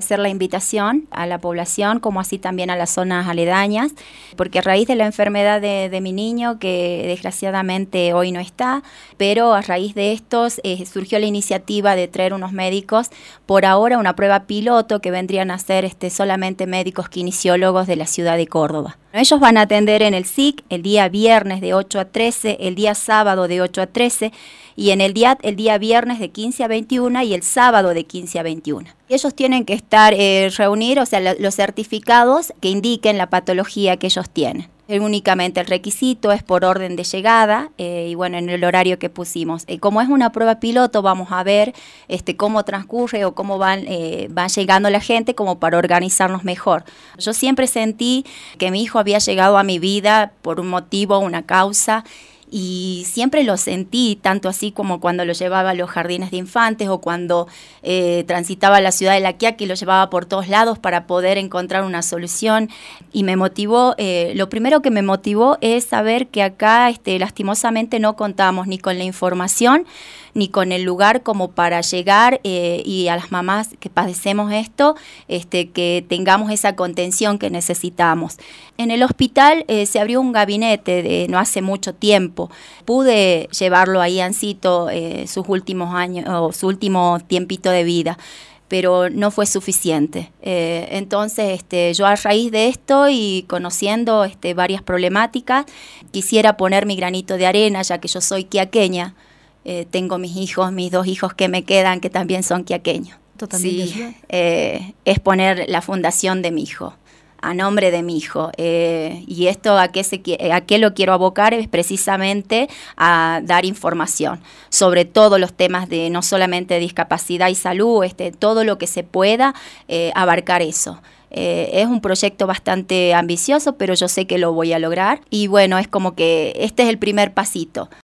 hacer la invitación a la población, como así también a las zonas aledañas, porque a raíz de la enfermedad de mi niño, que desgraciadamente hoy no está, pero a raíz de estos surgió la iniciativa de traer unos médicos, por ahora una prueba piloto que vendrían a ser solamente médicos kinesiólogos de la ciudad de Córdoba. Ellos van a atender en el SIC el día viernes de 8 a 13, el día sábado de 8 a 13 y en el DIAT el día viernes de 15 a 21 y el sábado de 15 a 21. Ellos tienen que reunir, o sea, los certificados que indiquen la patología que ellos tienen. Únicamente el requisito es por orden de llegada y bueno, en el horario que pusimos. Como es una prueba piloto, vamos a ver cómo transcurre o cómo van llegando la gente como para organizarnos mejor. Yo siempre sentí que mi hijo había llegado a mi vida por un motivo, una causa, y siempre lo sentí, tanto así como cuando lo llevaba a los jardines de infantes o cuando transitaba la ciudad de La Quiaca y lo llevaba por todos lados para poder encontrar una solución. Y me motivó, lo primero que me motivó es saber que acá lastimosamente no contamos ni con la información ni con el lugar como para llegar y a las mamás que padecemos esto, que tengamos esa contención que necesitamos. En el hospital se abrió un gabinete no hace mucho tiempo. Pude llevarlo ahí Ancito sus últimos años o su último tiempito de vida, pero no fue suficiente. Entonces, yo a raíz de esto y conociendo varias problemáticas, quisiera poner mi granito de arena, ya que yo soy quiaqueña. Tengo mis 2 hijos que me quedan, que también son quiaqueños. Sí, es poner la fundación de mi hijo, a nombre de mi hijo. Y esto a qué lo quiero abocar es precisamente a dar información sobre todos los temas de no solamente discapacidad y salud, todo lo que se pueda abarcar eso. Es un proyecto bastante ambicioso, pero yo sé que lo voy a lograr. Y bueno, es como que este es el primer pasito.